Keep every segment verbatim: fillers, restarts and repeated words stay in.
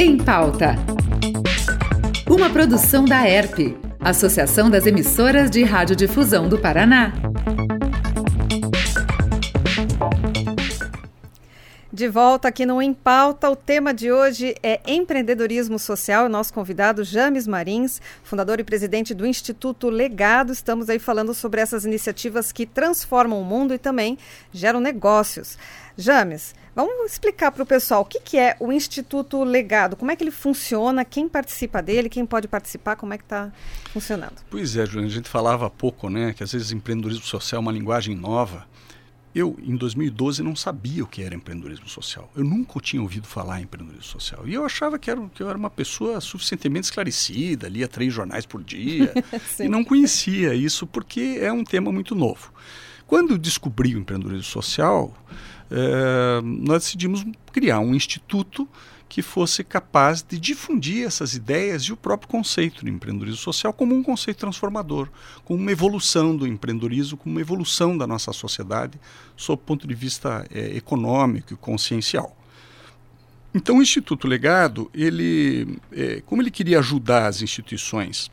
Em Pauta. Uma produção da E R P, Associação das Emissoras de Radiodifusão do Paraná. De volta aqui no Em Pauta, o tema de hoje é empreendedorismo social. O nosso convidado, James Marins, fundador e presidente do Instituto Legado. Estamos aí falando sobre essas iniciativas que transformam o mundo e também geram negócios. James, vamos explicar para o pessoal o que, que é o Instituto Legado, como é que ele funciona, quem participa dele, quem pode participar, como é que está funcionando? Pois é, Juliana, a gente falava há pouco, né, que às vezes empreendedorismo social é uma linguagem nova. Eu, em dois mil e doze, não sabia o que era empreendedorismo social. Eu nunca tinha ouvido falar em empreendedorismo social. E eu achava que, era, que eu era uma pessoa suficientemente esclarecida, lia três jornais por dia, e não conhecia isso porque é um tema muito novo. Quando eu descobri o empreendedorismo social, é, nós decidimos criar um instituto que fosse capaz de difundir essas ideias e o próprio conceito de empreendedorismo social como um conceito transformador, como uma evolução do empreendedorismo, como uma evolução da nossa sociedade sob o ponto de vista é, econômico e consciencial. Então o Instituto Legado, ele, é, como ele queria ajudar as instituições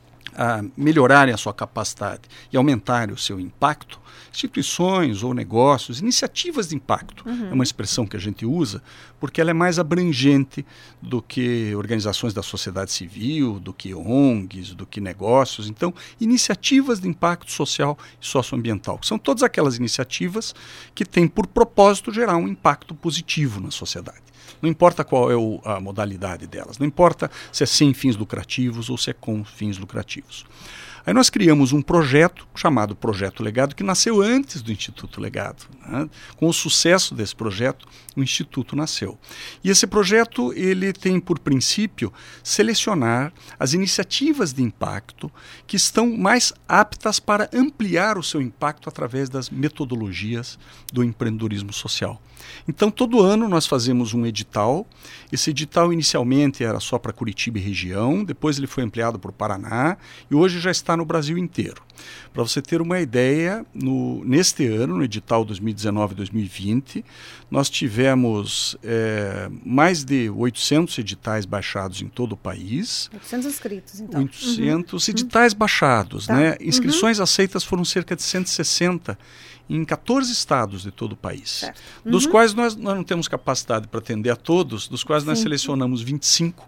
a melhorarem a sua capacidade e aumentarem o seu impacto, instituições ou negócios, iniciativas de impacto, uhum. é uma expressão que a gente usa, porque ela é mais abrangente do que organizações da sociedade civil, do que O N Gs, do que negócios. Então, iniciativas de impacto social e socioambiental, que são todas aquelas iniciativas que têm por propósito gerar um impacto positivo na sociedade. Não importa qual é o, a modalidade delas, não importa se é sem fins lucrativos ou se é com fins lucrativos. Aí nós criamos um projeto chamado Projeto Legado, que nasceu antes do Instituto Legado. Né? Com o sucesso desse projeto, o Instituto nasceu. E esse projeto ele tem por princípio selecionar as iniciativas de impacto que estão mais aptas para ampliar o seu impacto através das metodologias do empreendedorismo social. Então, todo ano nós fazemos um edital. Esse edital inicialmente era só para Curitiba e região, depois ele foi ampliado para o Paraná e hoje já está no Brasil inteiro. Para você ter uma ideia, no, neste ano, no edital dois mil e dezenove a dois mil e vinte, nós tivemos é, mais de oitocentos editais baixados em todo o país. oitocentos inscritos, então. oitocentos uhum. editais baixados, tá. né? Inscrições uhum. aceitas foram cerca de cento e sessenta em quatorze estados de todo o país, uhum. dos quais nós, nós não temos capacidade para atender a todos, dos quais nós Sim. selecionamos vinte e cinco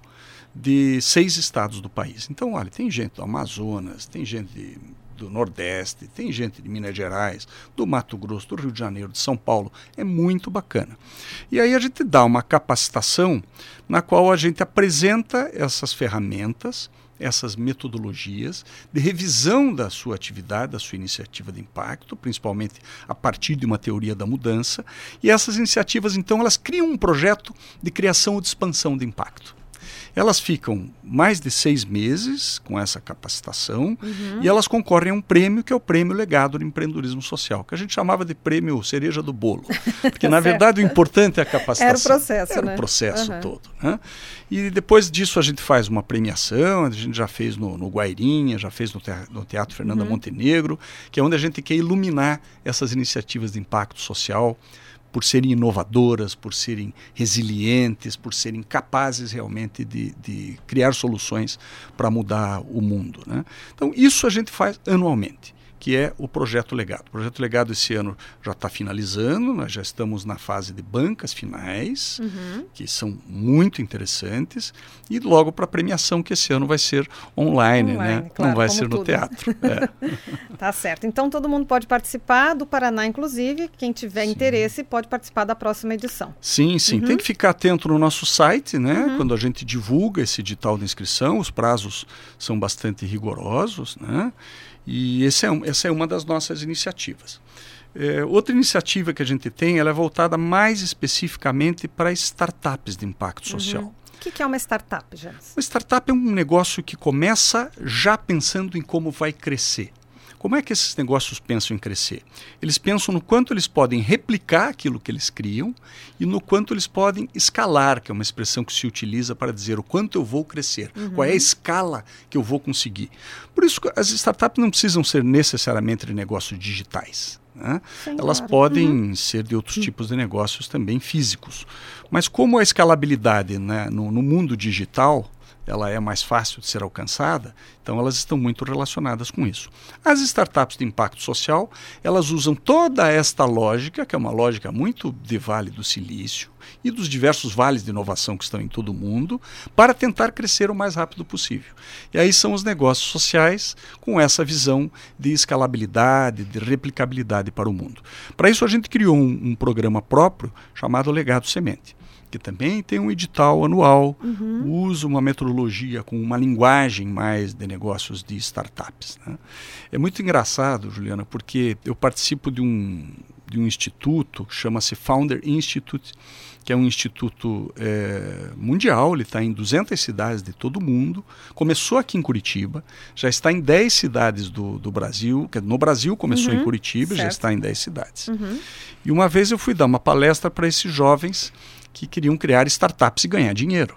de seis estados do país. Então, olha, tem gente do Amazonas, tem gente de, do Nordeste, tem gente de Minas Gerais, do Mato Grosso, do Rio de Janeiro, de São Paulo. É muito bacana. E aí a gente dá uma capacitação na qual a gente apresenta essas ferramentas, essas metodologias de revisão da sua atividade, da sua iniciativa de impacto, principalmente a partir de uma teoria da mudança. E essas iniciativas, então, elas criam um projeto de criação ou de expansão de impacto. Elas ficam mais de seis meses com essa capacitação uhum. e elas concorrem a um prêmio que é o Prêmio Legado do Empreendedorismo Social, que a gente chamava de prêmio cereja do bolo. Porque, na verdade, o importante é a capacitação. Era o processo, Era né? o processo uhum. todo. Né? E depois disso a gente faz uma premiação, a gente já fez no, no Guairinha, já fez no, te, no Teatro Fernanda uhum. Montenegro, que é onde a gente quer iluminar essas iniciativas de impacto social, por serem inovadoras, por serem resilientes, por serem capazes realmente de, de criar soluções para mudar o mundo. Né? Então, isso a gente faz anualmente, que é o Projeto Legado. O Projeto Legado esse ano já está finalizando, nós já estamos na fase de bancas finais, uhum. que são muito interessantes, e logo para a premiação, que esse ano vai ser online, online né? Claro, não vai ser tudo. no teatro. É. Tá certo. Então todo mundo pode participar, do Paraná inclusive, quem tiver sim. interesse pode participar da próxima edição. Sim, sim. Uhum. Tem que ficar atento no nosso site, né? Uhum. Quando a gente divulga esse edital de inscrição, os prazos são bastante rigorosos, né? E esse é um, essa é uma das nossas iniciativas. É, outra iniciativa que a gente tem, ela é voltada mais especificamente para startups de impacto social. Uhum. O que, que é uma startup, James? Uma startup é um negócio que começa já pensando em como vai crescer. Como é que esses negócios pensam em crescer? Eles pensam no quanto eles podem replicar aquilo que eles criam e no quanto eles podem escalar, que é uma expressão que se utiliza para dizer o quanto eu vou crescer, uhum. qual é a escala que eu vou conseguir. Por isso, as startups não precisam ser necessariamente de negócios digitais. né? Sim, Elas claro. podem Uhum. ser de outros tipos de negócios também físicos. Mas como a escalabilidade, né, no, no mundo digital ela é mais fácil de ser alcançada, então elas estão muito relacionadas com isso. As startups de impacto social, elas usam toda esta lógica, que é uma lógica muito de Vale do Silício e dos diversos vales de inovação que estão em todo o mundo, para tentar crescer o mais rápido possível. E aí são os negócios sociais com essa visão de escalabilidade, de replicabilidade para o mundo. Para isso a gente criou um, um programa próprio chamado Legado Semente, que também tem um edital anual, uhum. usa uma metodologia com uma linguagem mais de negócios de startups, né? É muito engraçado, Juliana, porque eu participo de um, de um instituto que chama-se Founder Institute, que é um instituto é, mundial, ele está em duzentas cidades de todo o mundo, começou aqui em Curitiba, já está em dez cidades do, do Brasil, no Brasil começou uhum. em Curitiba, certo. Já está em dez cidades. Uhum. E uma vez eu fui dar uma palestra para esses jovens que queriam criar startups e ganhar dinheiro.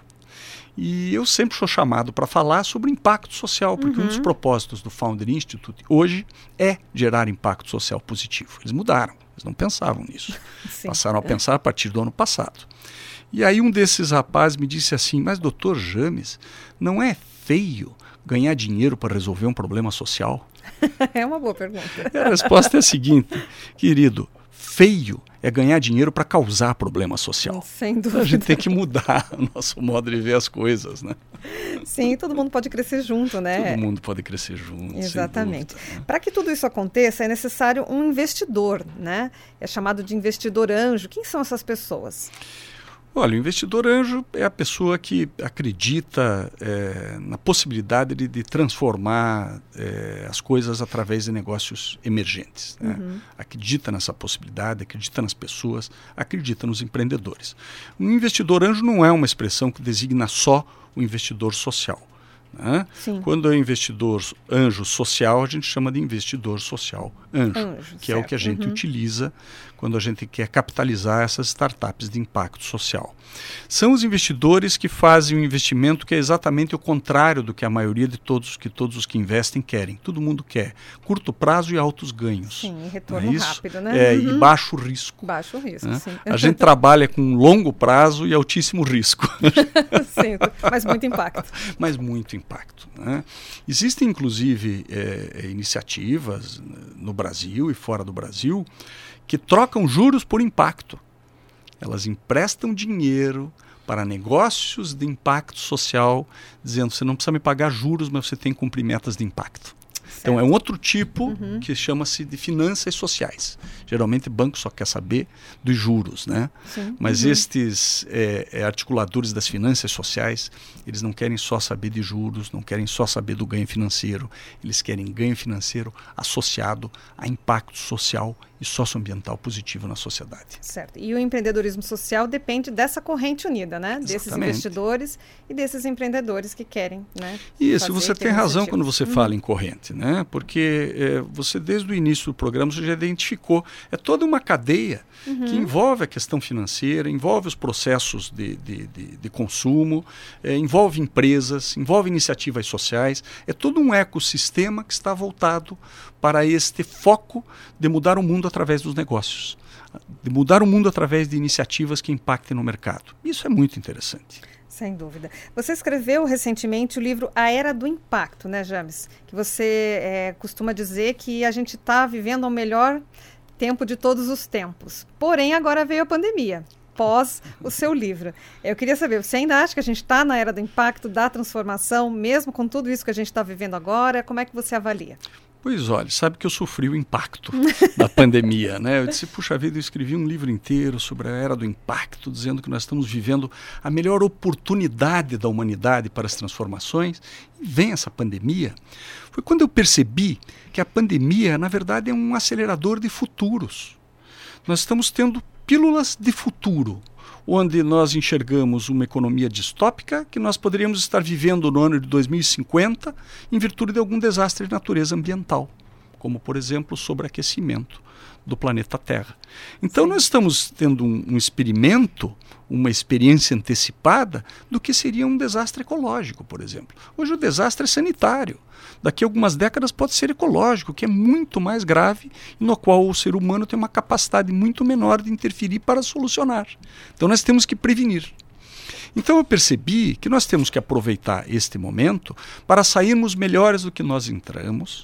E eu sempre sou chamado para falar sobre impacto social, porque uhum. um dos propósitos do Founder Institute hoje é gerar impacto social positivo. Eles mudaram, eles não pensavam nisso. Passaram a pensar a partir do ano passado. E aí um desses rapazes me disse assim, mas doutor James, não é feio ganhar dinheiro para resolver um problema social? É uma boa pergunta. E a resposta é a seguinte, querido, feio é ganhar dinheiro para causar problema social. Sem dúvida. A gente tem que mudar o nosso modo de ver as coisas, né? Sim, todo mundo pode crescer junto, né? Todo mundo pode crescer junto. Exatamente. Né? Para que tudo isso aconteça, é necessário um investidor, né? É chamado de investidor anjo. Quem são essas pessoas? Olha, o investidor anjo é a pessoa que acredita é, na possibilidade de, de transformar é, as coisas através de negócios emergentes, né? Uhum. Acredita nessa possibilidade, acredita nas pessoas, acredita nos empreendedores. Um investidor anjo não é uma expressão que designa só o investidor social, né? Quando é investidor anjo social, a gente chama de investidor social anjo, anjo que certo. É o que a gente uhum. utiliza quando a gente quer capitalizar essas startups de impacto social. São os investidores que fazem um investimento que é exatamente o contrário do que a maioria de todos, que todos os que investem querem. Todo mundo quer curto prazo e altos ganhos. Sim, e retorno é rápido, né? É, uhum. E baixo risco. Baixo risco, né? sim. A gente trabalha com longo prazo e altíssimo risco. Sim, mas muito impacto. Mas muito impacto, né? Existem, inclusive, é, iniciativas no Brasil e fora do Brasil que trocam juros por impacto. Elas emprestam dinheiro para negócios de impacto social, dizendo você não precisa me pagar juros, mas você tem que cumprir metas de impacto. Certo. Então é um outro tipo uhum. que chama-se de finanças sociais. Geralmente o banco só quer saber dos juros, né? Sim. Mas uhum. estes é, é, articuladores das finanças sociais, eles não querem só saber de juros, não querem só saber do ganho financeiro, eles querem ganho financeiro associado a impacto social e socioambiental positivo na sociedade. Certo. E o empreendedorismo social depende dessa corrente unida, né? Exatamente. Desses investidores e desses empreendedores que querem, né? Isso, você tem razão quando você uhum. fala em corrente, né? Porque é, você desde o início do programa você já identificou, é toda uma cadeia uhum. que envolve a questão financeira, envolve os processos de, de, de, de consumo, é, envolve empresas, envolve iniciativas sociais, é todo um ecossistema que está voltado para este foco de mudar o mundo através dos negócios, de mudar o mundo através de iniciativas que impactem no mercado. Isso é muito interessante. Sem dúvida. Você escreveu recentemente o livro A Era do Impacto, né, James? Que você é, costuma dizer que a gente está vivendo o melhor tempo de todos os tempos. Porém, agora veio a pandemia, pós o seu livro. Eu queria saber, você ainda acha que a gente está na era do impacto, da transformação, mesmo com tudo isso que a gente está vivendo agora? Como é que você avalia? Pois olha, sabe que eu sofri o impacto da pandemia, né? Eu disse, puxa vida, eu escrevi um livro inteiro sobre a era do impacto, dizendo que nós estamos vivendo a melhor oportunidade da humanidade para as transformações, e vem essa pandemia. Foi quando eu percebi que a pandemia, na verdade, é um acelerador de futuros. Nós estamos tendo pílulas de futuro, onde nós enxergamos uma economia distópica que nós poderíamos estar vivendo no ano de dois mil e cinquenta em virtude de algum desastre de natureza ambiental, como, por exemplo, o sobreaquecimento do planeta Terra. Então nós estamos tendo um, um experimento, uma experiência antecipada do que seria um desastre ecológico, por exemplo. Hoje o desastre é sanitário. Daqui a algumas décadas pode ser ecológico, que é muito mais grave, e no qual o ser humano tem uma capacidade muito menor de interferir para solucionar. Então nós temos que prevenir. Então eu percebi que nós temos que aproveitar este momento para sairmos melhores do que nós entramos.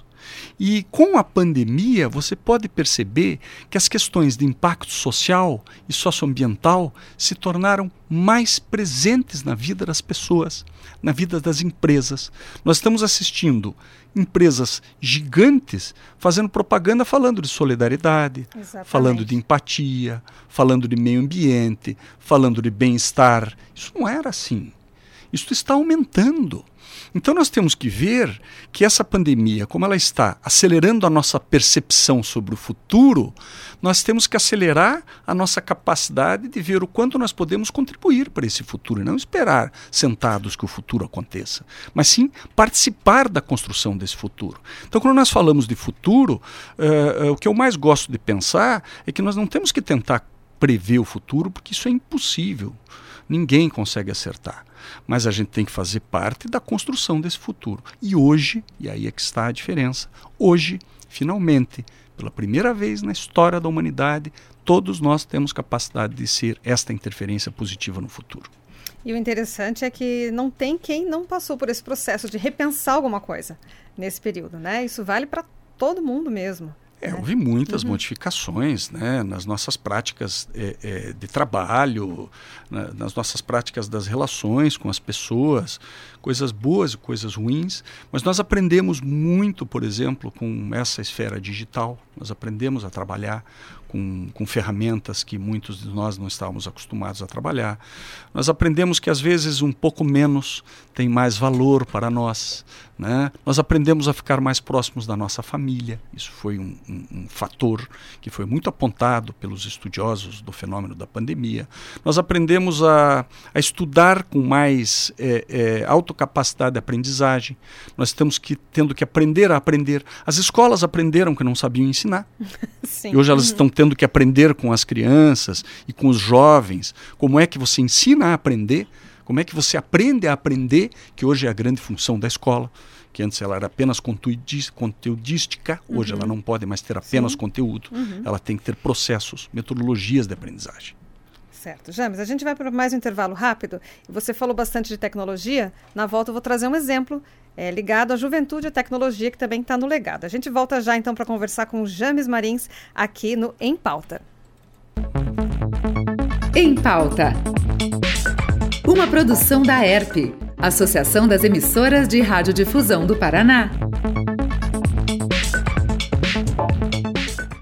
E com a pandemia você pode perceber que as questões de impacto social e socioambiental se tornaram mais presentes na vida das pessoas, na vida das empresas. Nós estamos assistindo empresas gigantes fazendo propaganda falando de solidariedade, Exatamente. Falando de empatia, falando de meio ambiente, falando de bem-estar. Isso não era assim. Isso está aumentando. Então nós temos que ver que essa pandemia, como ela está acelerando a nossa percepção sobre o futuro, nós temos que acelerar a nossa capacidade de ver o quanto nós podemos contribuir para esse futuro e não esperar sentados que o futuro aconteça, mas sim participar da construção desse futuro. Então quando nós falamos de futuro, uh, uh, o que eu mais gosto de pensar é que nós não temos que tentar prever o futuro, porque isso é impossível. Ninguém consegue acertar, mas a gente tem que fazer parte da construção desse futuro. E hoje, e aí é que está a diferença, hoje, finalmente, pela primeira vez na história da humanidade, todos nós temos capacidade de ser esta interferência positiva no futuro. E o interessante é que não tem quem não passou por esse processo de repensar alguma coisa nesse período, né? Isso vale para todo mundo mesmo. É, houve muitas uhum. modificações, né, nas nossas práticas é, é, de trabalho, na, nas nossas práticas das relações com as pessoas, coisas boas e coisas ruins, mas nós aprendemos muito, por exemplo, com essa esfera digital. Nós aprendemos a trabalhar com, com ferramentas que muitos de nós não estávamos acostumados a trabalhar. Nós aprendemos que às vezes um pouco menos tem mais valor para nós, né? Nós aprendemos a ficar mais próximos da nossa família. Isso foi um, um, um fator que foi muito apontado pelos estudiosos do fenômeno da pandemia. Nós aprendemos a, a estudar com mais é, é, autocapacidade de aprendizagem. Nós estamos que, tendo que aprender a aprender. As escolas aprenderam que não sabiam ensinar. Sim. E hoje elas uhum. estão tendo que aprender com as crianças e com os jovens como é que você ensina a aprender, como é que você aprende a aprender, que hoje é a grande função da escola, que antes ela era apenas conteudística, hoje uhum. ela não pode mais ter apenas Sim. conteúdo, uhum. ela tem que ter processos, metodologias de aprendizagem. Certo. James, a gente vai para mais um intervalo rápido. Você falou bastante de tecnologia. Na volta eu vou trazer um exemplo é, ligado à juventude e à tecnologia, que também está no legado. A gente volta já então para conversar com o James Marins aqui no Em Pauta. Em Pauta. Uma produção da E R P, Associação das Emissoras de Radiodifusão do Paraná.